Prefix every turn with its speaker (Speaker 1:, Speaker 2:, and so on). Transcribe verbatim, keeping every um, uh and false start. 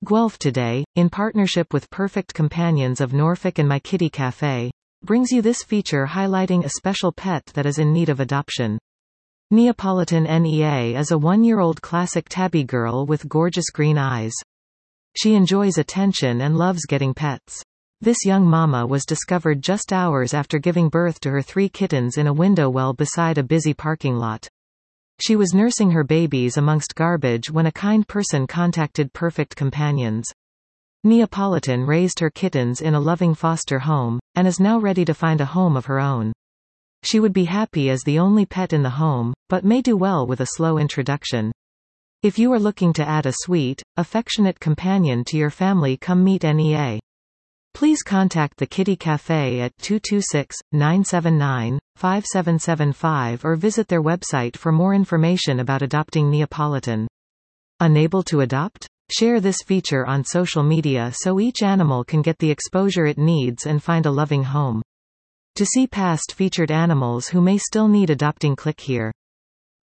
Speaker 1: Guelph Today, in partnership with Perfect Companions of Norfolk and My Kitty Cafe, brings you this feature highlighting a special pet that is in need of adoption. Neapolitan N E A is a one-year-old classic tabby girl with gorgeous green eyes. She enjoys attention and loves getting pets. This young mama was discovered just hours after giving birth to her three kittens in a window well beside a busy parking lot. She was nursing her babies amongst garbage when a kind person contacted Perfect Companions. Neapolitan raised her kittens in a loving foster home, and is now ready to find a home of her own. She would be happy as the only pet in the home, but may do well with a slow introduction. If you are looking to add a sweet, affectionate companion to your family, come meet N E A. Please contact the Kitty Cafe at two two six, nine seven nine, five seven seven five or visit their website for more information about adopting Neapolitan. Unable to adopt? Share this feature on social media so each animal can get the exposure it needs and find a loving home. To see past featured animals who may still need adopting, click here.